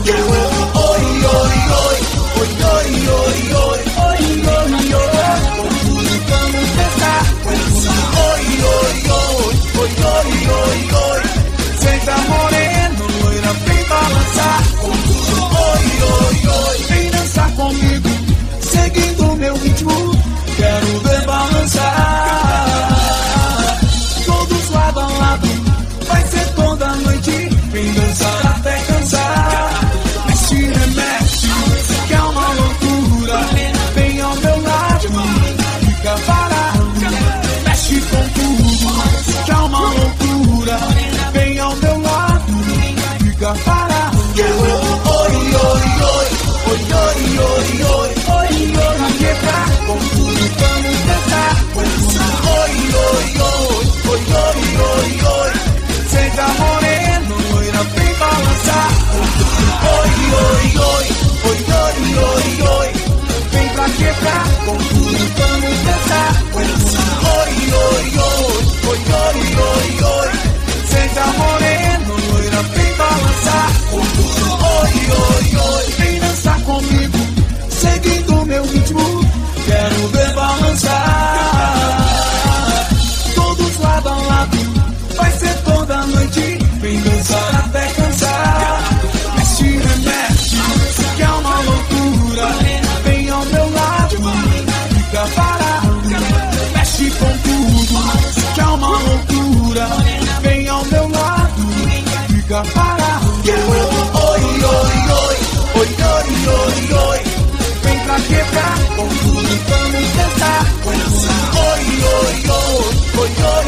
Oi, oi, oi, oi, oi, oi, oi, oi, oi, oi, com tudo vamos dançar. Oi, oi, oi, oi, oi, oi, oi, seja moreno, loira, vem balançar. Com tudo, oi, oi, oi, vem dançar comigo, seguindo meu ritmo, quero ver balançar. Todos lado a lado, vai ser toda noite, vem dançar até cansar. Mexe, remexe, que é uma loucura, vem ao meu lado, fica parado. Mexe com tudo, que é uma loucura, vem ao meu lado, fica parado. Oi, oi, oi, oi, oi, oi, oi, oi, oi, na quebra, com tudo vamos dançar. Oi, oi, oi, oi, oi, oi, oi, seja moreno, loira, vem balançar. Oi, oi, oi, oi, oi, oi, oi, vem pra quebrar, com tudo vamos dançar. Oi, oi, oi, oi, oi, oi, oi, seja moreno, loira, vem balançar. Oi, oi, oi, vem dançar comigo, seguindo meu ritmo, quero ver balançar. Todos lado a lado, vai ser toda noite, vem dançar até cansar. Mexe, remexe, que é uma loucura, vem ao meu lado, fica parado. Mexe com tudo, que é uma loucura, vem ao meu lado, fica parado. Oi, oi, oi, oi, oi, oi, oi, vem pra quebrar, com tudo vamos dançar. Oi, oi, oi, oi, oi,